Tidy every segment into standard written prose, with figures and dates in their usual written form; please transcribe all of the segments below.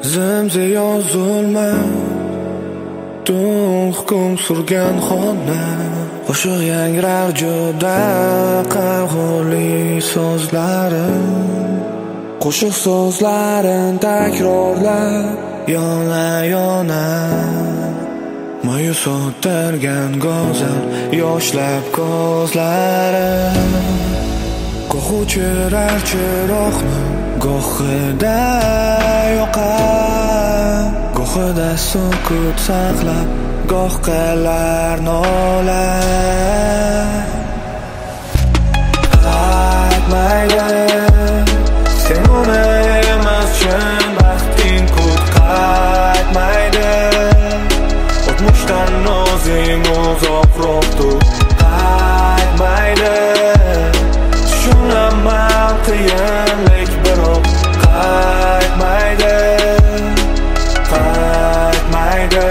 Zimziyo zulmat hukm surgan xona, qo'shiq yangrar juda qayg'uli so'zlarim. Qo'shiq so'zlarin takrorlab yona ma'yus o'tirgan go'zal yoshlab ko'zlarim. Goh o'chirar chiroqni gohida yoqar, gohida sukut saqlab goh qilar nola. Qaytmaydi sen uni emas chin baxting kut, qaytmaydi o'tmishdan o'zing uzoqroq tur. Qaytmaydi tushunaman qiyinlik biroq qaytmaydi, qaytmaydi.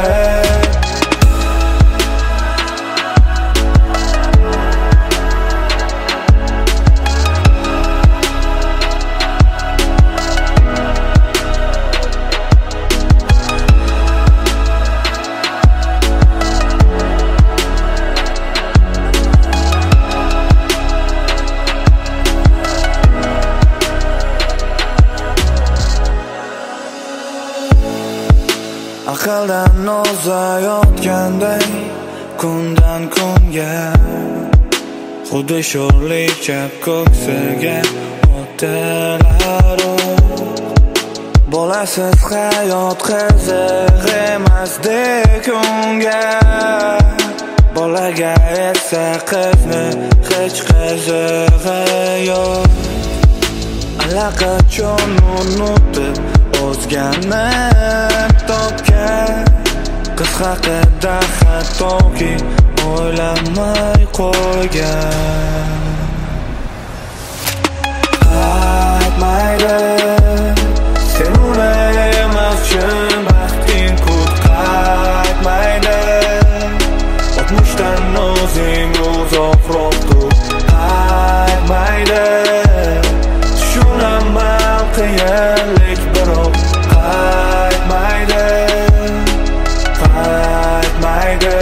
Aqldan ozayotganday kundan kunga, xuddi sho'rlikcha ko'ksiga o'tilar. Bolasiz hayot qiziq emasdek unga, bolaga esa qizni hech qizig'i yo'q. Allaqachon unutib o'zgani topgan, qiz haqida hattoki o'ylamay qo'ygan. Qaytmaydi sen uni emas chin baxting kut, qaytmaydi o'tmishdan o'zing uzoqroq tur. Qaytmaydi tushunaman qiyinlik biroq qaytmaydi, qaytmaydi.